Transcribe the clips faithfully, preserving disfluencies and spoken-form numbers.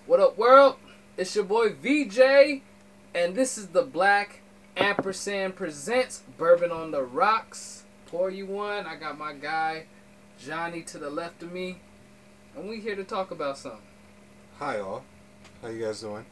What up, world? It's your boy V J, and this is the Black Ampersand Presents Bourbon on the Rocks. Pour you one. I got my guy Johnny to the left of me, and we here to talk about something. Hi, all. How you guys doing?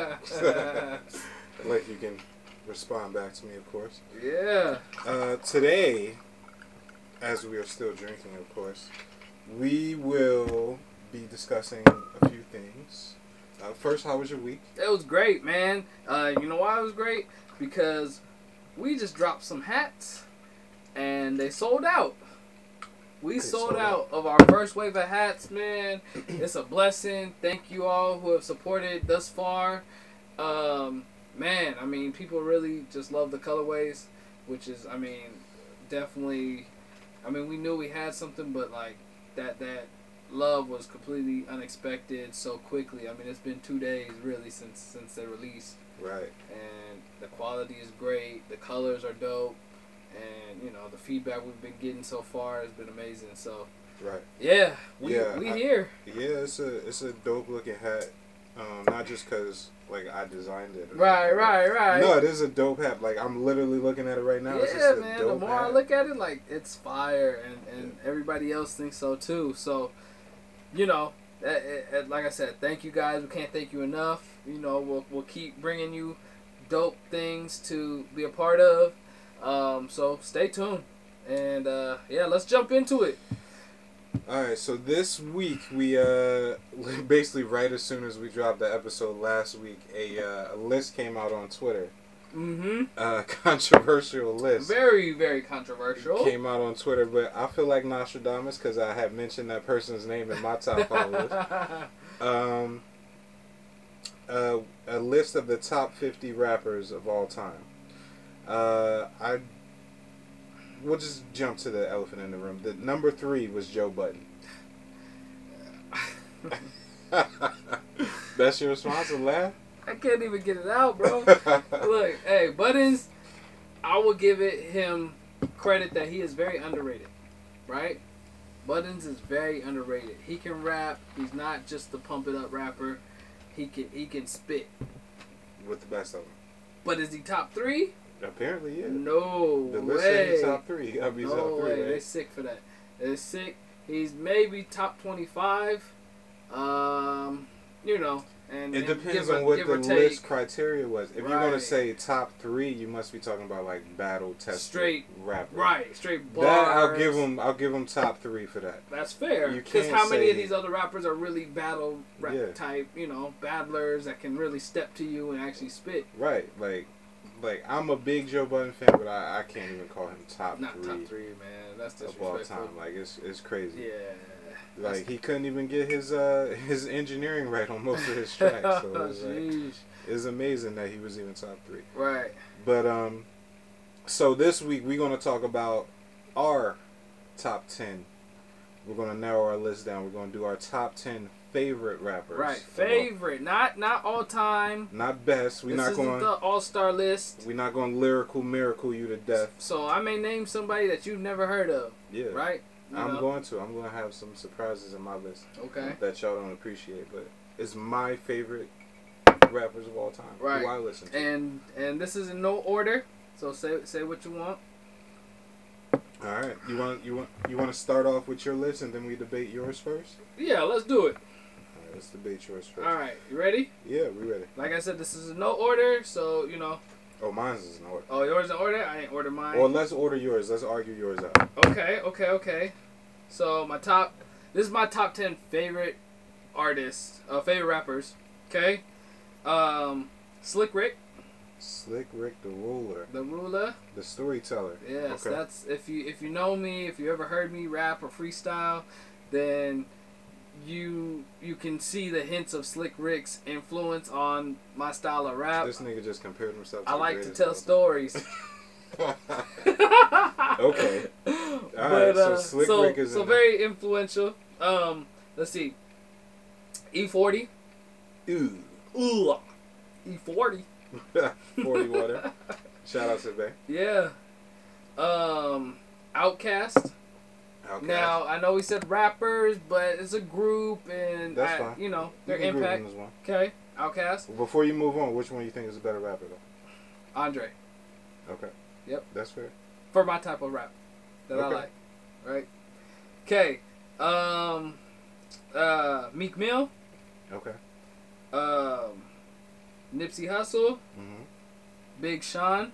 Like you can respond back to me, of course. Yeah. Uh, today, as we are still drinking, of course, we will be discussing a few things. Uh, first, how was your week? It was great, man. Uh, you know why it was great? Because we just dropped some hats, and they sold out. We sold, sold out, out of our first wave of hats, man. It's a blessing. Thank you all who have supported thus far. Um, man, I mean, people really just love the colorways, which is, I mean, definitely, I mean, we knew we had something, but, like, that, that love was completely unexpected so quickly. I mean, it's been two days, really, since, since they released. Right. And the quality is great. The colors are dope. And, you know, the feedback we've been getting so far has been amazing. So, right. Yeah, we yeah, we I, here. Yeah, it's a it's a dope looking hat. Um, not just because like I designed it. Right, right, right. No, it is a dope hat. Like I'm literally looking at it right now. Yeah, it's just a man. dope The more hat. I look at it, like it's fire, and and yeah. everybody else thinks so too. So, you know, it, it, like I said, thank you guys. We can't thank you enough. You know, we'll we'll keep bringing you dope things to be a part of. Um, so stay tuned, and uh, yeah, let's jump into it. All right, so this week we uh basically right as soon as we dropped the episode last week, a uh, a list came out on Twitter. Mm-hmm. A controversial list. Very, very controversial. Came out on Twitter, but I feel like Nostradamus because I had mentioned that person's name in my top five list. Um, uh, a list of the top fifty rappers of all time. Uh, I we'll just jump to the elephant in the room. The number three was Joe Budden. That's your response to laugh? I can't even get it out, bro. Look, hey, Buttons, I will give it him credit that he is very underrated, right? Buttons is very underrated. He can rap. He's not just the pump it up rapper. He can he can spit. With the best of them. But is he top three? Apparently, yeah. No the list way. said he's top three. I mean, no top three, way. right? They're sick for that. They're sick. He's maybe top twenty-five. Um, you know, and it and depends give on or, what give the or take. list criteria was. If Right. you're gonna say top three, you must be talking about like battle tested Straight rapper. Right, straight bars. That I'll give him. I'll give him top three for that. That's fair. You Because can't how many of say- these other rappers are really battle rap Yeah. type, you know, battlers that can really step to you and actually spit? Right, like, like I'm a big Joe Budden fan, but I, I can't even call him top Not three, top three, man. That's of all disrespectful. time. Like it's it's crazy. Yeah. Like he couldn't even get his uh his engineering right on most of his tracks. So Oh, it's, like, jeez. it's amazing that he was even top three. Right. But um, so this week we're gonna talk about our top ten. We're gonna narrow our list down. We're gonna do our top ten favorite rappers. Right. Favorite, not not all time. Not best. We're This not isn't going. the all star list. We're not going to lyrical miracle you to death. So I may name somebody that you've never heard of. Yeah. Right. You I'm know? going to. I'm going to have some surprises in my list. Okay. That y'all don't appreciate, but it's my favorite rappers of all time. Right. Who I listen to. And and this is in no order. So say say what you want. All right. You want you want you want to start off with your list and then we debate yours first? Yeah, let's do it. All right. Let's debate yours first. All right, you ready? Yeah, we ready. Like I said, this is in no order, so you know. Oh, mine's is in order. Oh, yours in order? I ain't order mine. Well, let's order yours. Let's argue yours out. Okay, okay, okay. So my top, this is my top ten favorite artists, uh, favorite rappers. Okay, um, Slick Rick, Slick Rick the Ruler, the Ruler. the storyteller. Yes, Okay. that's if you if you know me, if you ever heard me rap or freestyle, then you you can see the hints of Slick Rick's influence on my style of rap. This nigga just compared himself to I the like to greatest tell of stories. all time. Okay. But, Alright, so uh, Slick so, Rick is so in very influential. Um, let's see. E forty. Ooh. Ooh. E forty. forty water. Shout out to Bay. Yeah. Um, Outcast. Okay. Now I know we said rappers, but it's a group, and That's I, fine. you know You their can group impact. them as one. Okay, Outkast, Before you move on, which one you think is a better rapper though? Andre, Okay. Yep. That's fair. for my type of rap that I Okay. like. Right. Okay. Um. Uh. Meek Mill. Okay. Um. Nipsey Hussle. Mhm. Big Sean.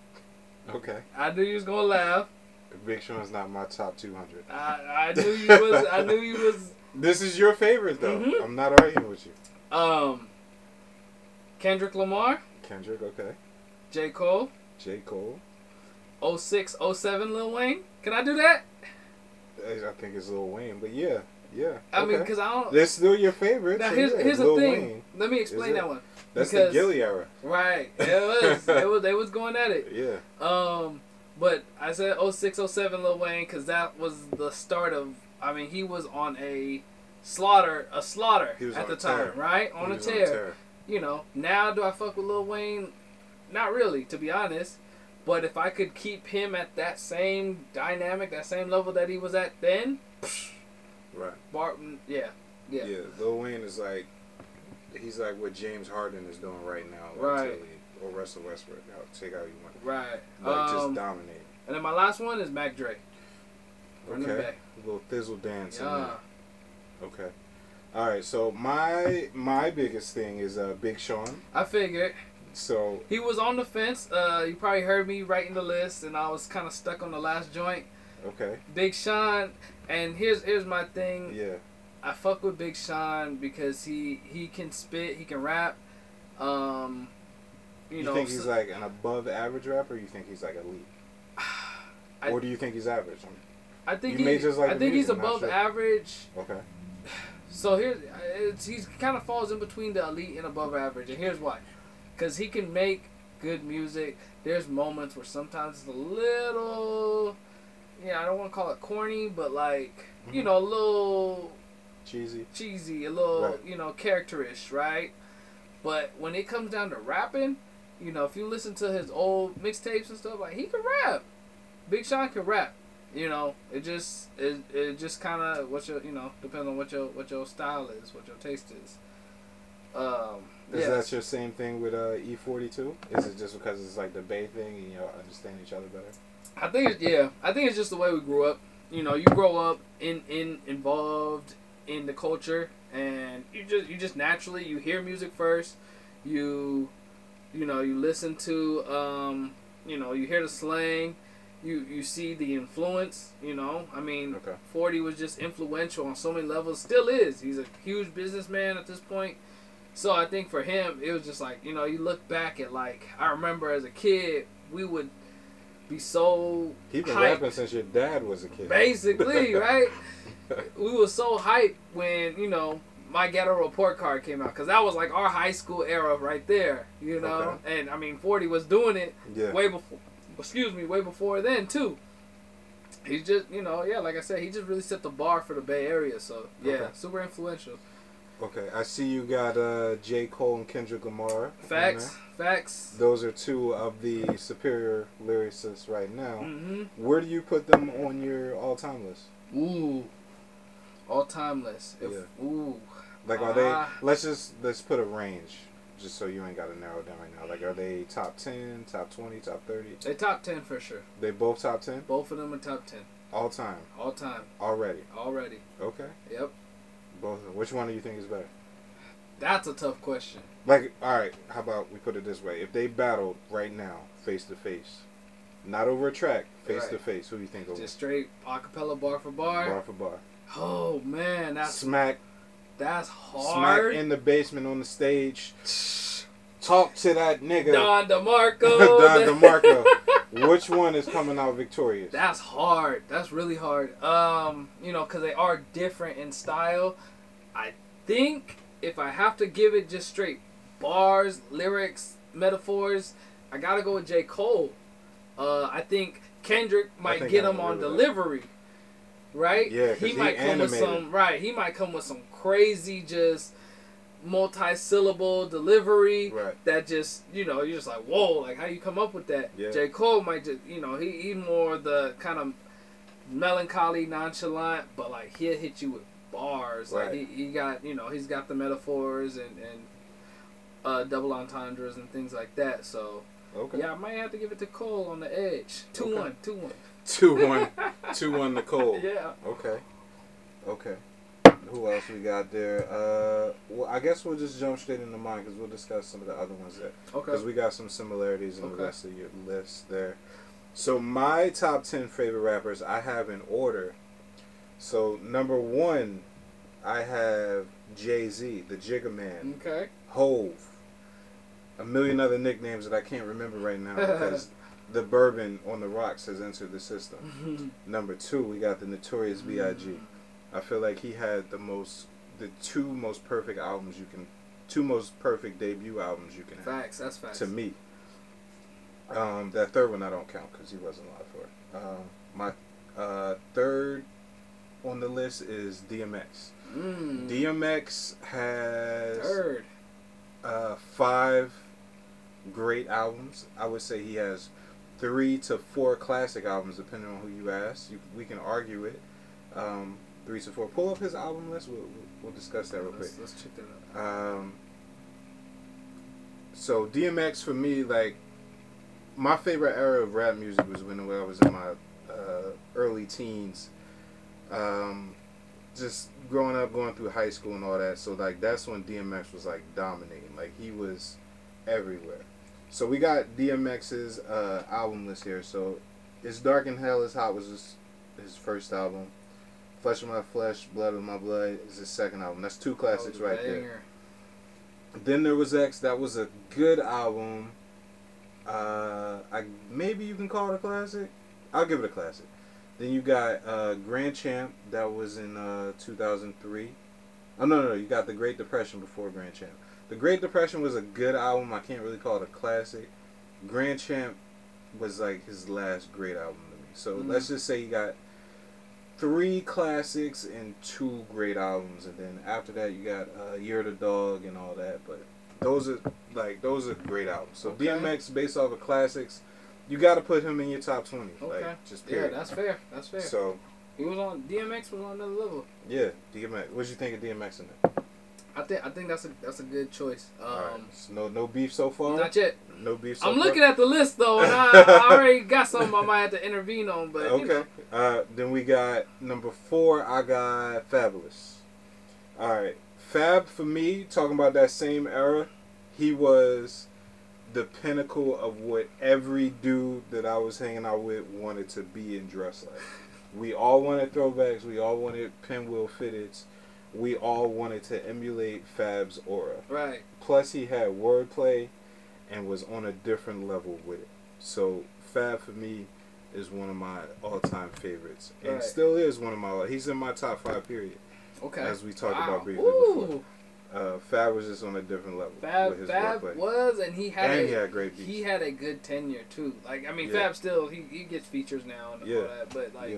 Okay. I knew you was gonna laugh. Big Sean's not my top two hundred. I I knew you was. I knew you was. This is your favorite though. Mhm. I'm not arguing with you. Um. Kendrick Lamar. Kendrick, okay. J. Cole. J. Cole. oh six, oh seven Lil Wayne. Can I do that? I think it's Lil Wayne, but yeah, yeah. I okay. mean, because I don't. They're still your favorite. Now so here's yeah, here's Lil the thing. Wayne. Let me explain it. that one. That's because, the Gilly era. Right. It was. it was. They was going at it. Yeah. Um. But I said oh six, oh seven Lil Wayne because that was the start of. I mean, he was on a slaughter, a slaughter He was at on the a time, tear. right? On He a was tear. tear. You know. Now, do I fuck with Lil Wayne? Not really, to be honest. But if I could keep him at that same dynamic, that same level that he was at then, Right. Barton, yeah, yeah, Yeah. Lil Wayne is like, he's like what James Harden is doing right now. Like, Right. to the league. Or Russell Westbrook. Now, take how you want. right. Like um, just dominate. And then my last one is Mac Dre. Running Okay. back. A little thizzle dance. in Yeah. there. Okay. All right. So my my biggest thing is uh, Big Sean. I figured So he was on the fence. Uh, you probably heard me writing the list, and I was kind of stuck on the last joint. okay. Big Sean, and here's here's my thing. Yeah. I fuck with Big Sean because he he can spit, he can rap. Um, you, You, know, think he's so- like an above average rapper? Or you think he's like elite? I- or do you think he's average? I think you he, may just like I the think he's music, not above sure. average. Okay. So here's it's, he's kind of falls in between the elite and above average, and here's why. Because he can make good music. There's moments where sometimes it's a little, yeah, I don't want to call it corny, but like, you Mhm. know, a little Cheesy. cheesy, a little, Right. you know, characterish, right? But when it comes down to rapping, you know, if you listen to his old mixtapes and stuff, like, he can rap. Big Sean can rap. You know, it just it, it just kind of what your you know depends on what your what your style is, what your taste is. Um, Is yeah. that your same thing with uh, E forty-two? Is it just because it's like the Bay thing and you know understand each other better? I think it's, yeah, I think it's just the way we grew up. You know, you grow up in, in involved in the culture, and you just you just naturally you hear music first. You, you know, you listen to um, you know, you hear the slang. You you see the influence. You know, I mean, Okay. forty was just influential on so many levels. Still is. He's a huge businessman at this point. So I think for him, it was just like, you know, you look back at like I remember as a kid, we would be so He's been hyped. rapping since your dad was a kid. Basically, right? We were so hyped when, you know, My Ghetto Report Card came out. Because that was like our high school era right there, you know? Okay. And, I mean, forty was doing it Yeah. way before, excuse me, way before then, too. He's just, you know, yeah, like I said, he just really set the bar for the Bay Area. So, yeah, Okay. super influential. Okay. I see you got uh, J. Cole and Kendrick Lamar. in Facts, facts. there. Those are two of the superior lyricists right now. Mm-hmm. Where do you put them on your all-time list? Ooh. All time list. If, Yeah. Ooh. Like, are Ah. they? Let's just let's put a range, just so you ain't got to narrow it down right now. Like, are they top ten, top twenty, top thirty? They top ten for sure. They both top ten Both of them are top ten. all time All time. already. Already. Okay. Yep. Both of them. Which one do you think is better? That's a tough question. Like, all right, how about we put it this way? If they battled right now, face to face, not over a track, face Right. to face, who do you think over? Just straight acapella bar for bar. Bar for bar. Oh man, that's Smack, that's smack hard. in the basement on the stage. Talk to that nigga. Don DeMarco. Don DeMarco. Which one is coming out victorious? That's hard. That's really hard. Um, you know, because they are different in style. I think if I have to give it just straight bars, lyrics, metaphors, I gotta go with J. Cole. Uh, I think Kendrick might think get I him on agree with delivery, right? Yeah, 'cause he he might come with animated. some right. He might come with some crazy just multi-syllable delivery Right. that just, you know, you're just like, whoa, like how you come up with that? Yeah. J. Cole might just, you know, he he more the kind of melancholy, nonchalant, but like he'll hit you with bars. Like Right. he, he got, you know, he's got the metaphors and and uh, double entendres and things like that. So Okay. yeah, I might have to give it to Cole on the edge. Two Okay. one, two one. Two one, two one Nicole. Yeah. Okay. Okay. Who else we got there? Uh, well, I guess we'll just jump straight into mine because we'll discuss some of the other ones there. Okay. Because we got some similarities in Okay. the rest of your list there. So my top ten favorite rappers I have in order. So number one, I have Jay-Z, the Jigga Man, Okay. Hove, a million other nicknames that I can't remember right now because the bourbon on the rocks has entered the system. Number two, we got the Notorious B I G I feel like he had the most, the two most perfect albums you can, two most perfect debut albums you can have. Facts. That's facts. To me. Um, that third one I don't count because he wasn't alive for it. Um, my uh, third on the list is D M X. Mm. D M X has Third. uh, five great albums. I would say he has three to four classic albums, depending on who you ask. You, we can argue it. Um, three to four. Pull up his album list. We'll, we'll discuss that real quick. Let's, let's check that out. Um, so D M X for me, like, my favorite era of rap music was when I was in my uh, early teens. Um, just growing up, going through high school and all that. So like that's when D M X was like dominating. Like he was everywhere. So we got D M X's uh, album list here. So It's Dark and Hell is Hot was his, his first album. Flesh of My Flesh, Blood of My Blood is his second album. That's two classics right there. Then there was X. That was a good album. Uh, I maybe you can call it a classic. I'll give it a classic. Then you got uh, Grand Champ. That was in uh, two thousand three. Oh no, no, no, you got The Great Depression before Grand Champ. The Great Depression was a good album. I can't really call it a classic. Grand Champ was like his last great album to me. So mm-hmm. let's just say you got three classics and two great albums, and then after that you got uh, Year of the Dog and all that. But those are like those are great albums. So Okay. D M X based off of classics, you got to put him in your top twenty. Okay. Like, just period. Yeah, that's fair. That's fair. So he was on D M X was on another level. yeah, D M X. What did you think of D M X in there? I think I think that's a that's a good choice. Um, All right. So no no beef so far. Not yet. No beef. So I'm far? looking at the list though, and I, I already got something I might have to intervene on. But okay. You know. Uh, then we got number four. I got Fabulous. All right, Fab for me. Talking about that same era, he was the pinnacle of what every dude that I was hanging out with wanted to be and dress like. We all wanted throwbacks. We all wanted pinwheel fitteds. We all wanted to emulate Fab's aura. Right. Plus, he had wordplay and was on a different level with it. So, Fab for me is one of my all-time favorites, and Right. still is one of my. He's in my top five. Period. Okay. As we talked Wow. about briefly Ooh. before. Uh, Fab was just on a different level Fab with his Fab wordplay. was, and he had And a, he had great beats. he had a good tenure too. Like I mean, Yeah. Fab still he, he gets features now and Yeah. all that, but like. Yeah.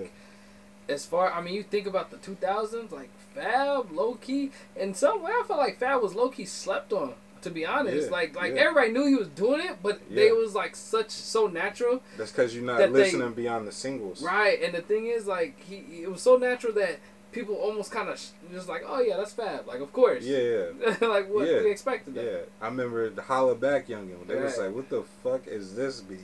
As far, I mean, you think about the two thousands, like Fab, low key, and somewhere I felt like Fab was low key slept on. To be honest, Yeah, like like yeah. everybody knew he was doing it, but Yeah. they was like such so natural, That's because you're not that they- listening beyond the singles. right? And the thing is, like he, it was so natural that people almost kind of sh- just like, oh yeah, that's Fab, like of course, Yeah, yeah. like what Yeah. we expected that. Yeah, I remember the Holla Back Youngin. They was Right. like, "What the fuck is this beat?"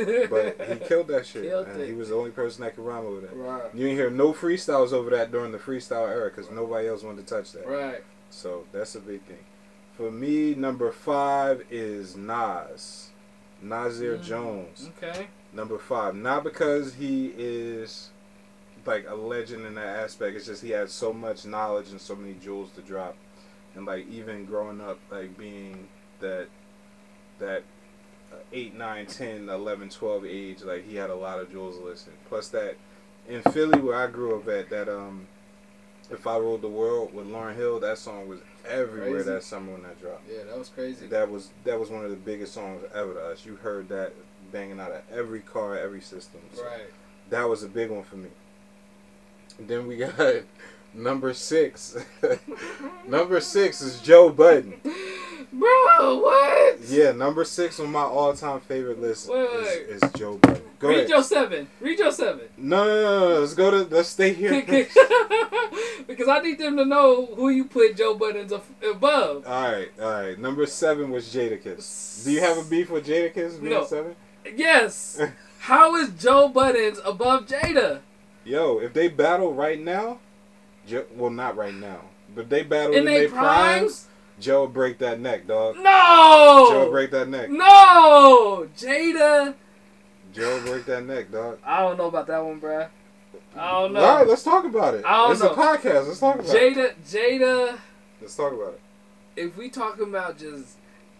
But he killed that shit, Killed and it. he was the only person that could rhyme over that. Right, You didn't hear no freestyles over that during the freestyle era because nobody else wanted to touch that. right. So that's a big thing. For me, number five is Nas, Nasir Mm, Jones. Okay. Number five, not because he is like a legend in that aspect. It's just he had so much knowledge and so many jewels to drop, and like even growing up, like being that that uh, eight, nine, ten, eleven, twelve age, like he had a lot of jewels to listen. Plus that in Philly where I grew up at, that um, If I Ruled the World with Lauryn Hill, that song was everywhere Crazy. that summer when that dropped. Yeah, that was crazy. That was that was one of the biggest songs ever to us. You heard that banging out of every car, every system. So Right. that was a big one for me. Then we got number six. Number six is Joe Budden. Bro, what? Yeah, number six on my all-time favorite list Wait, is, wait. is Joe Budden. Go Read ahead. your seven. Read your seven. No, no, no, no. Let's go to. Let's stay here. Because I need them to know who you put Joe Buttons above. All right, all right. Number seven was Jadakiss. Do you have a beef with Jadakiss being No. seven? Yes. How is Joe Buttons above Jada? Yo, if they battle right now, jo- well, not right now, but if they battle In in they their primes, primes? Joe would break that neck, dog. No. Joe would break that neck. No. Jada. Joe would break that neck, dog. I don't know about that one, bruh. I don't know. All right, let's talk about it. I don't it's know. a podcast. Let's talk about it. Jada, Jada. Let's talk about it. If we talking about just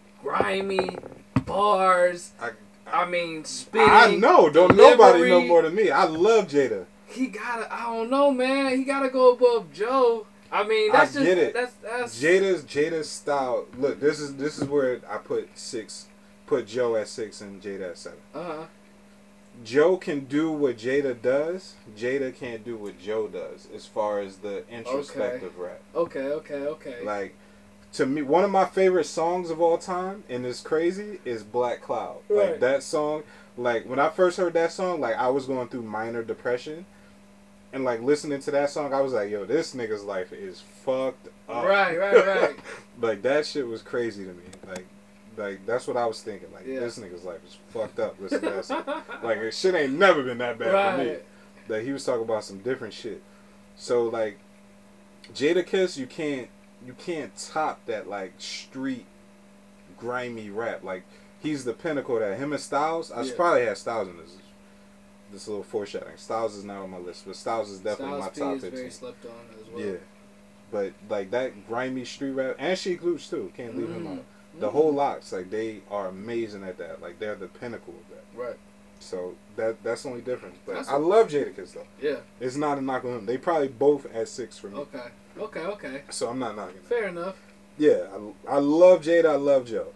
grimy bars, I, I mean spitting. I know. Don't delivery, nobody know more than me. I love Jada. He gotta. I don't know, man. He gotta go above Joe. I mean, that's I just get it. that's that's Jada's Jada's style. Look, this is this is where I put six, put Joe at six and Jada at seven. Uh huh. Joe can do what Jada does. Jada can't do what Joe does as far as the introspective rap. Okay. Okay. Okay. Like, to me, one of my favorite songs of all time, and it's crazy, is Black Cloud. Right. Like, that song, like, when I first heard that song, like, I was going through minor depression. And, like, listening to that song, I was like, yo, this nigga's life is fucked up. Right. Right. Right. Like, that shit was crazy to me. Like, like that's what I was thinking. Like, Yeah. this nigga's life is fucked up. Listen to that song. Like, it shit ain't never been that bad Right. for me. Like, he was talking about some different shit. So, like, Jadakiss, you can't, you can't top that, like, street, grimy rap. Like, he's the pinnacle of that. Him and Styles, I should Yeah. probably have Styles in this. This little foreshadowing. Styles is not on my list, but Styles is definitely Styles P my top is fifteen. very slept on as well. Yeah. But, like, that grimy street rap, and Sheek Louch, too. Can't leave him Mm. out. The whole Locks, like, they are amazing at that. Like, they're the pinnacle of that. Right. So, that that's the only difference. But That's I love Jadakiss, though. Yeah. It's not a knock on him. They probably both at six for me. Okay. Okay. Okay. So, I'm not knocking it. Fair enough. Yeah, I, I love Jada. I love Joe.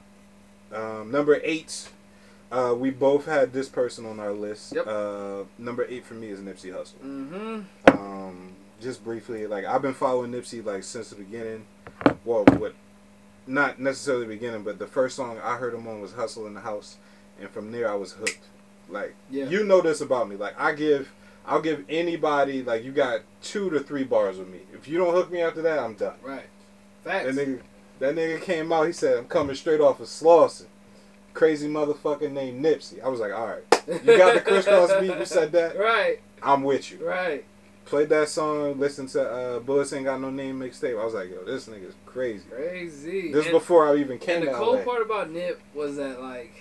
Um, number eight, uh, we both had this person on our list. Yep. Uh, number eight for me is Nipsey Hussle. Mm-hmm. Um, just briefly, like, I've been following Nipsey, like, since the beginning. Well, what, not necessarily the beginning, but the first song I heard him on was Hustle in the House. And from there, I was hooked. Like, Yeah. you know this about me. Like, I give, I'll give anybody, like, you got two to three bars with me. If you don't hook me after that, I'm done. Right. Facts. That nigga, that nigga came out, he said, I'm coming straight off of Slauson. Crazy motherfucker named Nipsey. I was like, alright. You got the crisscross beat, you said that? Right. I'm with you. Right. Played that song, listened to uh, Bullets Ain't Got No Name mixtape. I was like, yo, this nigga's crazy. Crazy. This and, before I even came And the to cool L A. part about Nip was that, like,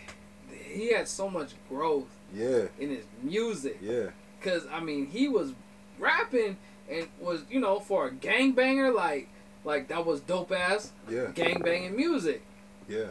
he had so much growth Yeah, in his music. yeah. Because, I mean, he was rapping and was, you know, for a gangbanger, like, like that was dope ass Yeah, gangbanging music. yeah.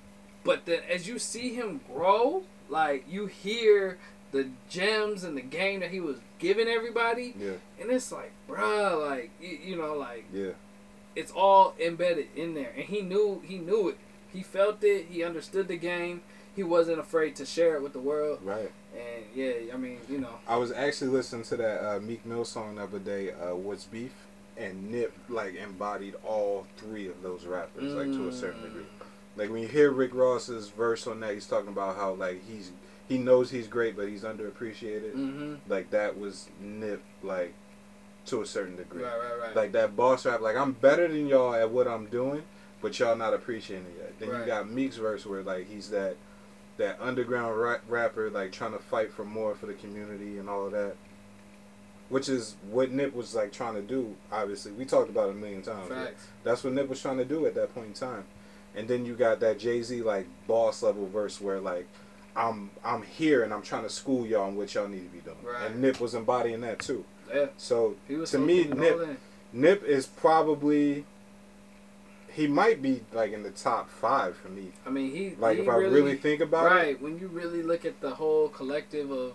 But then as you see him grow, like, you hear the gems and the game that he was giving everybody. Yeah, And it's like, bruh, like, you, you know, like, yeah. it's all embedded in there. And he knew, he knew it. He felt it. He understood the game. He wasn't afraid to share it with the world. Right. And, yeah, I mean, you know. I was actually listening to that uh, Meek Mill song the other day, uh, What's Beef? And Nip, like, embodied all three of those rappers, like, to a certain degree. Like, when you hear Rick Ross's verse on that, he's talking about how, like, he's he knows he's great, but he's underappreciated. Mm-hmm. Like, that was Nip, like, to a certain degree. Right, right, right. Like, that boss rap, like, I'm better than y'all at what I'm doing, but y'all not appreciating it yet. Then Right. you got Meek's verse where, like, he's that that underground rap, rapper, like, trying to fight for more for the community and all of that. Which is what Nip was, like, trying to do, obviously. We talked about it a million times. right? Facts. That's what Nip was trying to do at that point in time. And then you got that Jay-Z, like, boss level verse where, like, I'm I'm here and I'm trying to school y'all on what y'all need to be doing. Right. And Nip was embodying that, too. Yeah. So, He was to so me, keeping Nip, all in. Nip is probably, he might be, like, in the top five for me. I mean, he Like, he if I really think about it. right, when you really look at the whole collective of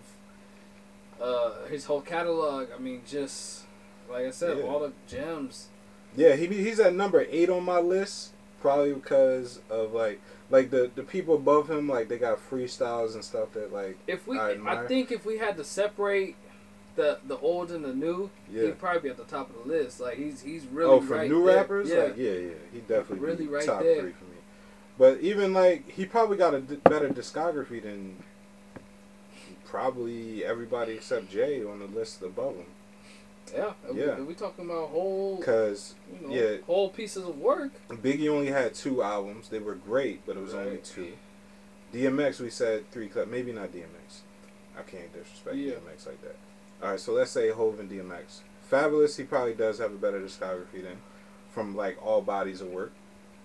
uh, his whole catalog, I mean, just like I said, Yeah. all the gems. Yeah, he he's at number eight on my list, probably because of, like, like the, the people above him, like, they got freestyles and stuff that, like, If we, I I, admire. think, if we had to separate the the old and the new, yeah. he'd probably be at the top of the list. Like he's he's really oh, for right new there. rappers? Yeah. Like, yeah, yeah. He definitely Really be right top there. three for me. But even, like, he probably got a d- better discography than probably everybody except Jay on the list above him. Yeah, yeah. We, we talking about whole, cause you know, yeah, whole pieces of work. Biggie only had two albums. They were great, but it was right. only two. D M X, we said three cut. Maybe not D M X. I can't disrespect yeah. D M X like that. All right, so let's say Hov and D M X. Fabulous, he probably does have a better discography than from like all bodies of work.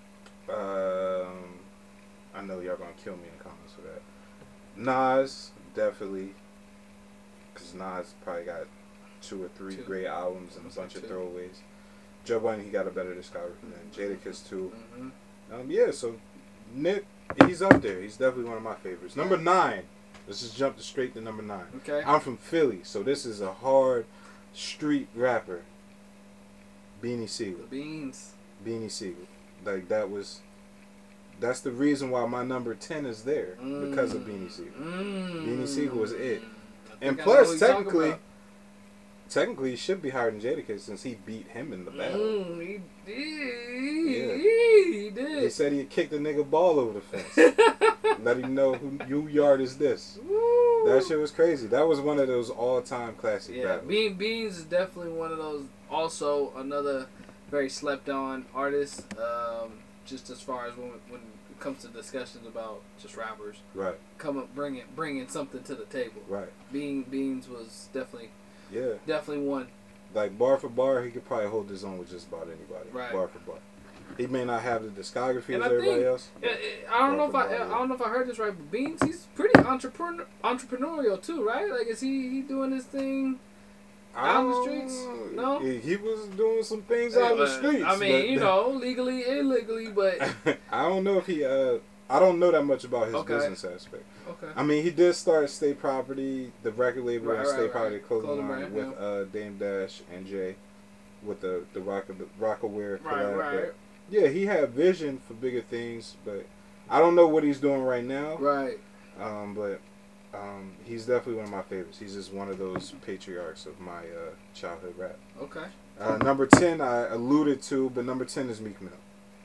Um, I know y'all gonna kill me in the comments for that. Nas, definitely, because Nas probably got two or three two. great albums and a bunch of two. throwaways. Joe Budden, he got a better discography than Jadakiss too. Mm-hmm. Um, yeah, so Nick, he's up there. He's definitely one of my favorites. Number nine. Let's just jump straight to number nine. Okay. I'm from Philly, so this is a hard street rapper. Beanie Sigel. The Beans. Beanie Sigel. Like that was. That's the reason why my number ten is there mm. because of Beanie Sigel. Mm. Beanie Sigel was it, and plus technically. Technically, he should be higher than Jadakiss since he beat him in the battle. Mm, he did. Yeah. He did. He said he kicked the nigga ball over the fence. Let him know who you yard is this. Woo. That shit was crazy. That was one of those all-time classic yeah, battles. Bean Beans is definitely one of those. Also, another very slept-on artist. Um, just as far as when when it comes to discussions about just rappers. Right. Come up, bringing bringing something to the table. Right. Bean Beans was definitely. Yeah. Definitely one. Like, bar for bar, he could probably hold his own with just about anybody. Right. Bar for bar. He may not have the discography and as I everybody think, else. Yeah, I don't know if I, I don't know if I heard this right, but Beans, he's pretty entrepreneur, entrepreneurial too, right? Like, is he, he doing his thing out in the streets? No? He, he was doing some things out in the streets. I mean, you know, legally, illegally, but... I don't know if he... Uh, I don't know that much about his okay. business aspect. Okay. I mean, he did start State Property, the record label, right, and right, State right. Property clothing Clothing line brand, with yeah. uh, Dame Dash and Jay, with the the rock the Rockaware collab. Right, right. But yeah, he had vision for bigger things, but I don't know what he's doing right now. Right. Um, but um, he's definitely one of my favorites. He's just one of those patriarchs of my uh, childhood rap. Okay. Uh, number ten, I alluded to, but number ten is Meek Mill.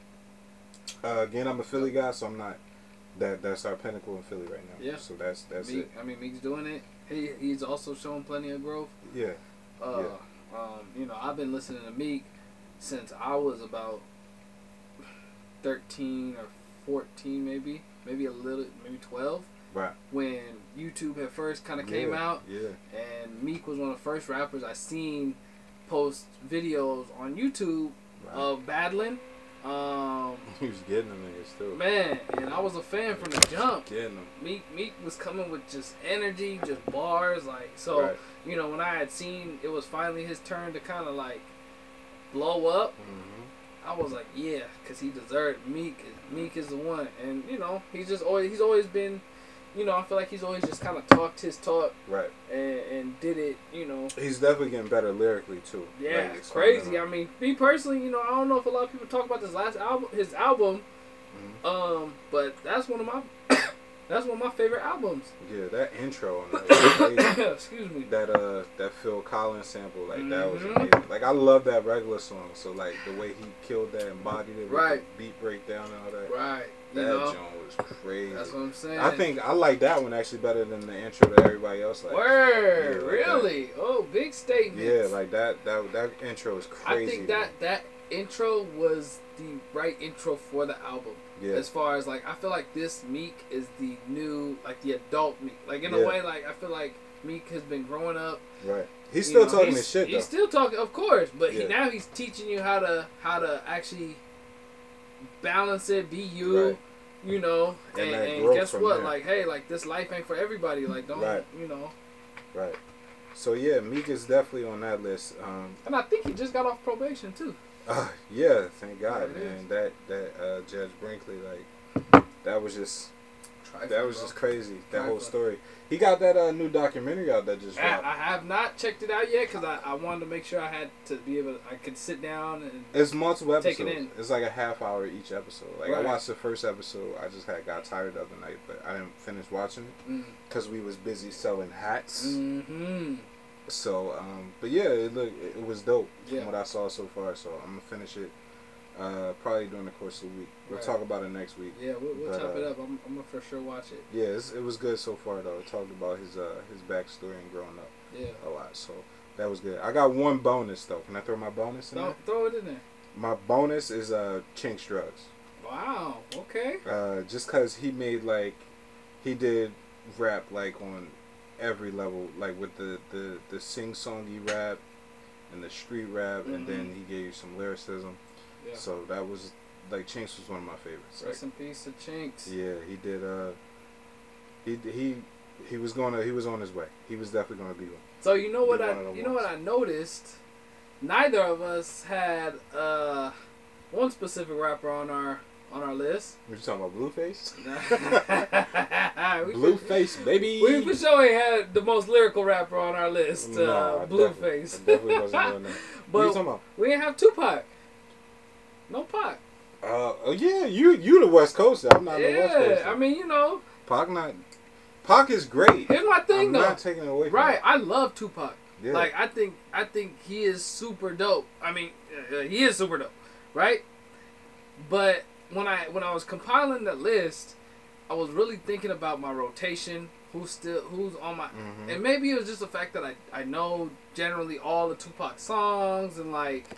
Uh, again, I'm a Philly guy, so I'm not. That that's our pinnacle in Philly right now. Yeah. So that's that's Meek, it. I mean, Meek's doing it. He he's also showing plenty of growth. Yeah. Uh, yeah. Um, you know, I've been listening to Meek since I was about thirteen or fourteen, maybe, maybe a little, maybe twelve. Right. When YouTube had first kind of came yeah, out. Yeah. And Meek was one of the first rappers I seen post videos on YouTube right. of battling. Um, he was getting them niggas too. Man, and I was a fan from the jump. Getting them. Meek, Meek was coming with just energy, just bars, like so. Right. You know, when I had seen it was finally his turn to kind of like blow up, mm-hmm. I was like, yeah, because he deserved Meek. Meek is the one, and you know, he's just always he's always been. You know, I feel like he's always just kind of talked his talk, right, and, and did it. You know, he's definitely getting better lyrically too. Yeah, like, it's crazy. I mean, me personally, you know, I don't know if a lot of people talk about this last album, his album, mm-hmm. um, but that's one of my that's one of my favorite albums. Yeah, that intro on that. Excuse me. That uh, that Phil Collins sample, like mm-hmm. that was amazing. Like I love that regular song. So like the way he killed that, embodied it, with right? The beat breakdown and all that. Right. You that know? joint was crazy. That's what I'm saying. I think I like that one actually better than the intro that everybody else likes. Word, yeah, like really? That. Oh, big statement. Yeah, like that. That that intro is crazy. I think that that intro was the right intro for the album. Yeah. As far as like, I feel like this Meek is the new, like the adult Meek. Like in yeah. a way, like I feel like Meek has been growing up. Right. He's still you know, talking he's, his shit though. He's still talking, of course, but yeah. he, now he's teaching you how to how to actually balance it, be you. Right. You know, and, and, and guess what? There. Like, hey, like this life ain't for everybody. Like, don't right. you know? Right. So yeah, Meek is definitely on that list. Um, and I think he just got off probation too. Uh, yeah, thank God, yeah, man. That that uh, Judge Brinkley, like, that was just Trifling, that was bro. just crazy. That Trifling. whole story. He got that uh, new documentary out that just dropped. I, I have not checked it out yet because I, I wanted to make sure I had to be able to, I could sit down and it's multiple episodes. Take it in. It's like a half hour each episode. Like right. I watched the first episode. I just had got tired the other night, but I didn't finish watching it because mm. we was busy selling hats. Mm-hmm. So, um, but yeah, it look it was dope yeah. from what I saw so far. So I'm gonna finish it. Uh, probably during the course of the week. We'll Right. talk about it next week. Yeah, we'll, we'll But, chop uh, it up. I'm, I'm gonna for sure watch it. Yeah, it's, it was good so far though. It talked about his uh his backstory and growing up Yeah. a lot. So that was good. I got one bonus though. Can I throw my bonus in Throw, there? throw it in there. My bonus is uh Chinx Drugs. Wow. Okay. Uh, just cause he made like he did rap like on every level, like with the the the sing songy rap and the street rap, Mm-hmm. and then he gave you some lyricism. Yeah. So that was like Chinx was one of my favorites. Rest Like, in peace to Chinx. yeah, he did. Uh, he he he was gonna he was on his way. He was definitely gonna be one. So you know what Be I one of the you know ones. what I noticed? Neither of us had uh one specific rapper on our on our list. What you talking about, Blueface? we Blueface, baby. We for sure ain't had the most lyrical rapper on our list, No, uh, I Blueface. definitely- I definitely wasn't doing that. What you But talking about? we didn't have Tupac. No Pac. Uh, oh yeah, you you the West Coast. I'm not the West Coast. Yeah, I mean, you know, Pac not. Pac is great. here's my thing I'm though. not taking it away from Right, him. I love Tupac. Yeah. Like I think I think he is super dope. I mean, uh, he is super dope, right? But when I when I was compiling the list, I was really thinking about my rotation. Who's still who's on my Mhm. and maybe it was just the fact that I I know generally all the Tupac songs and like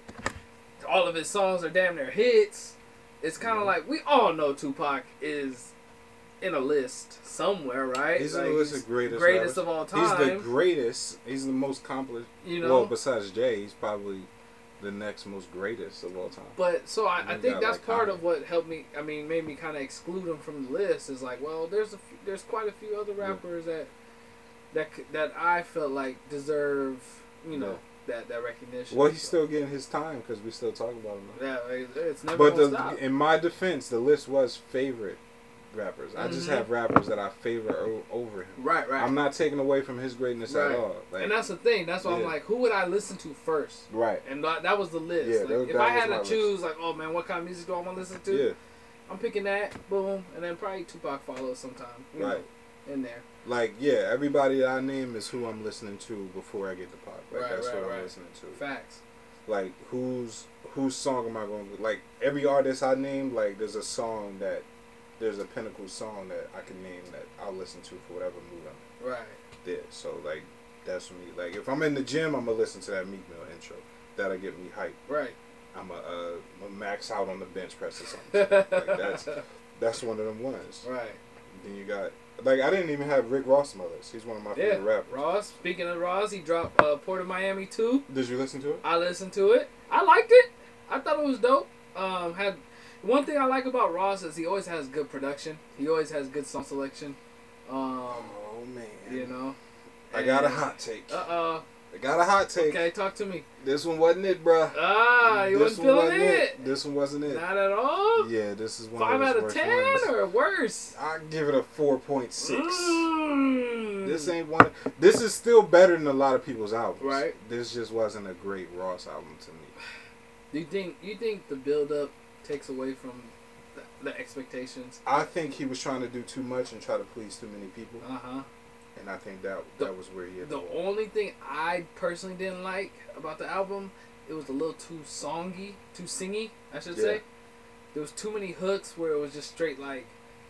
all of his songs are damn near hits. It's kind of Mhm. like we all know Tupac is in a list somewhere, right? He's like, in the list he's of greatest. greatest rappers. of all He's the time. greatest. He's the most accomplished. You know, Well, besides Jay, he's probably the next most greatest of all time. but so I, I You think got, that's like, part Kanye. of what helped me. I mean, made me kind of exclude him from the list. Is like, well, there's a few, there's quite a few other rappers that that c- that I felt like deserve, you know, that that recognition. Well, he's So, still getting his time because we still talk about him. yeah, it- it's never But gonna the, stop. in my defense, the list was favorite rappers. I just Mhm. have rappers that I favor o- over him. Right, right. I'm not taking away from his greatness Right. at all. Like, and that's the thing. That's why I'm Yeah. like, who would I listen to first? right. And that, that was the list. Yeah, Like, that- if that I was had my to list. choose, like, oh man, what kind of music do I want to listen to? Yeah. I'm picking that. Boom, and then probably Tupac follows sometime. You Right. know, in there. Like, yeah, everybody that I name is who I'm listening to before I get to Pac. Like, Right, that's right, what I'm right. listening to. Facts. Like, whose whose song am I going to... Like, every artist I name, like, there's a song that... There's a pinnacle song that I can name that I'll listen to for whatever mood I'm in. Right. There. So, like, that's for me. Like, if I'm in the gym, I'm going to listen to that Meek Mill intro. That'll get me hyped. Right. I'm going to uh, max out on the bench press or something. Like, that's that's one of them ones. Right. Then you got... Like, I didn't even have Rick Ross on my list. He's one of my Yeah. favorite rappers. Ross. Speaking of Ross, he dropped uh, Port of Miami two. Did you listen to it? I listened to it. I liked it. I thought it was dope. Um, had one thing I like about Ross is he always has good production. He always has good song selection. Um, Oh, man. you know. I got a And- hot take. Uh-oh. I got a hot take. Okay, talk to me. This one wasn't it, bruh. Ah, you this wasn't one feeling wasn't it. This one wasn't it. Not at all. Yeah, this is one Five of out those of worst ten ones. or worse. I give it a four point six. Mm. This ain't one. This is still better than a lot of people's albums. Right. This just wasn't a great Ross album to me. Do you think you think the build up takes away from the, the expectations? I think he was trying to do too much and try to please too many people, Uh huh. and I think that The- that was where he had The to go. only thing I personally didn't like about the album, it was a little too songy, too singy, I should Yeah. say. There was too many hooks where it was just straight like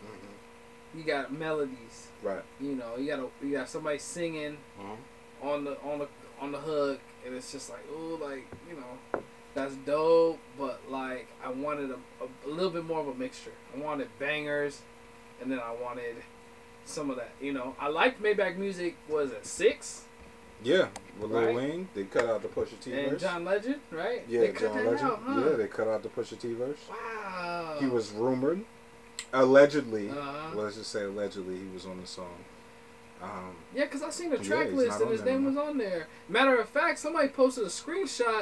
Mhm. you got melodies, Right. you know, you got a, you got somebody singing Uh-huh. on the on the on the hook, and it's just like, oh, like, you know, that's dope, but like I wanted a, a, a little bit more of a mixture. I wanted bangers, and then I wanted some of that. You know, I liked Maybach Music. Was it six? Yeah, with Lil Right. Wayne, they cut out the Pusha T And verse. John Legend, right? yeah, they cut John that Legend. out, huh? Yeah, they cut out the Pusha T verse. Wow. He was rumored, allegedly. Uh-huh. Let's just say allegedly, he was on the song. Um, Yeah, because I seen the Yeah, track he's list not and on his there name no was on there. Matter of fact, somebody posted a screenshot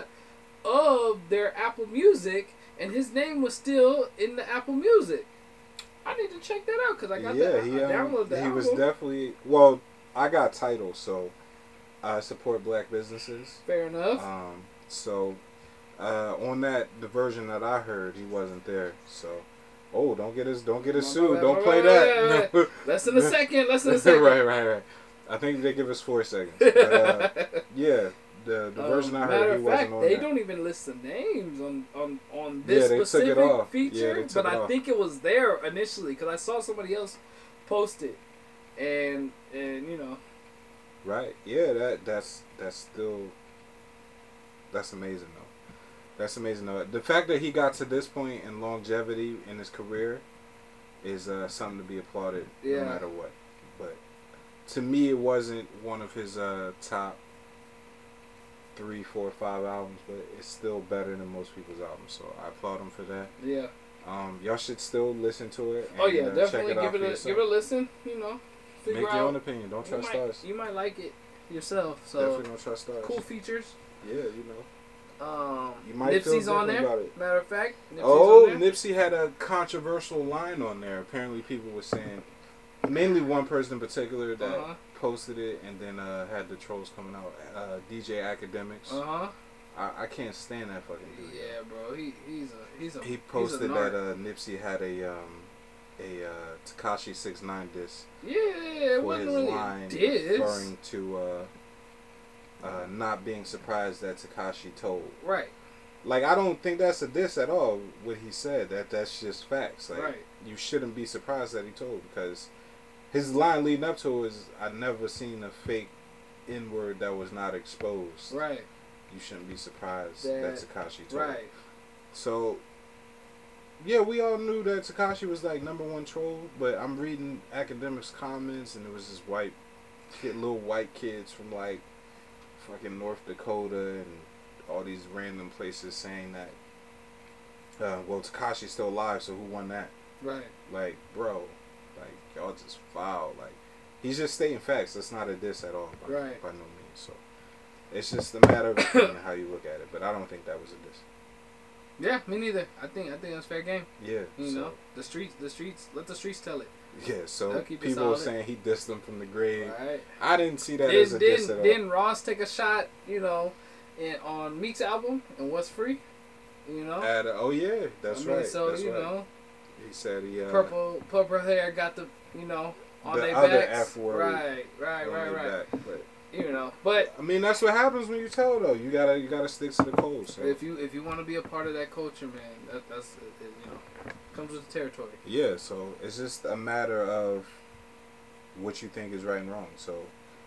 of their Apple Music, and his name was still in the Apple Music. I need to check that out because I got yeah, that. he I um, downloaded the he album. was definitely well. I got Tidal, so I support black businesses. Fair enough. Um, so uh, on that, the version that I heard, he wasn't there. So, oh, don't get us, don't get us Don't- sued. Don't wait, play wait, that. wait, Less than a second. Less than a second. right, right, right. I think they give us four seconds. But, uh, yeah, The the Um, version I matter heard, he of wasn't fact, on they that. don't even list the names on on on Yeah, this they took it specific off. Yeah, feature. they took but it I off. think it was there initially because I saw somebody else post it, and and you know. Right. Yeah. That that's that's still. That's amazing though. That's amazing though. The fact that he got to this point in longevity in his career is uh, something to be applauded, Yeah. no matter what. But to me, it wasn't one of his uh, top three, four, five albums, but it's still better than most people's albums. So I applaud him for that. Yeah. Um, y'all should still listen to it. And, Oh yeah, uh, definitely check it give out it for a yourself. give it a listen. You know, figure Make out. your own opinion. Don't you trust might, us. You might like it yourself. So Definitely don't trust us. cool features. Yeah, you know. Um, You might feel Nipsey's on different there. about it. Matter of fact, Nipsey's Oh, on there. Nipsey had a controversial line on there. Apparently, people were saying, mainly one person in particular that Uh-huh. posted it and then uh, had the trolls coming out. Uh, D J Academics. Uh huh. I, I can't stand that fucking dude. Yeah, bro. He he's a he's a He he's a posted narc. that uh, Nipsey had a um, a uh, Tekashi six nine diss Yeah, it for wasn't his really line a diss. referring to uh, uh, not being surprised that Tekashi told. Right. Like, I don't think that's a diss at all, what he said. That That's just facts. Like, Right. you shouldn't be surprised that he told, because his line leading up to it is, I never seen a fake N-word that was not exposed. Right. You shouldn't be surprised That- that, Tekashi told. Right. So, yeah, we all knew that Tekashi was, like, number one troll, but I'm reading academics' comments, and it was this white kid, little white kids from, like, fucking North Dakota and all these random places saying that, uh, well, Tekashi's still alive, so who won that? Right. Like, bro, like, y'all just foul. Like, he's just stating facts. That's not a diss at all, by, Right. by no means. So, it's just a matter of opinion how you look at it, but I don't think that was a diss. Yeah, me neither. I think I think that's fair game. Yeah. You so, know, the streets, the streets. Let the streets tell it. Yeah, so They'll keep it people were solid. saying he dissed them from the grave. Right. I didn't see that as a Didn't diss at didn't, all. didn't Ross take a shot? You know, in, on Meek's album and What's Free. You know. At, uh, oh yeah, that's I mean, right. So that's you right. know, He said he uh, purple purple hair got the you know on the their other backs. F word Right. Right. on Right. their Right. back, but You know, but I mean that's what happens when you tell though. You gotta you gotta stick to the code. So if you if you want to be a part of that culture, man, that, that's it, it, you know comes with the territory. yeah, so it's just a matter of what you think is right and wrong. So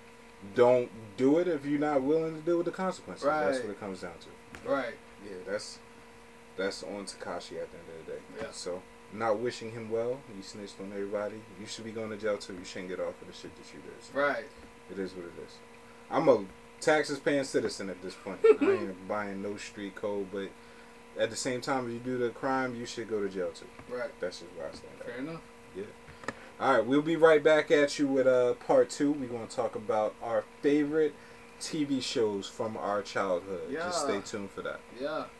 don't do it if you're not willing to deal with the consequences. That's Right. what it comes down to. Right. Yeah, that's that's on Tekashi at the end of the day. Yeah. So not wishing him well. You snitched on everybody. You should be going to jail too. You shouldn't get off for the shit that you did. So Right. it is what it is. I'm a taxes paying citizen at this point. I ain't buying no street code, but at the same time, if you do the crime, you should go to jail too. Right. That's just where I stand. Fair At. enough. Yeah. All right, we'll be right back at you with uh part two. We're gonna talk about our favorite T V shows from our childhood. Yeah. Just stay tuned for that. Yeah.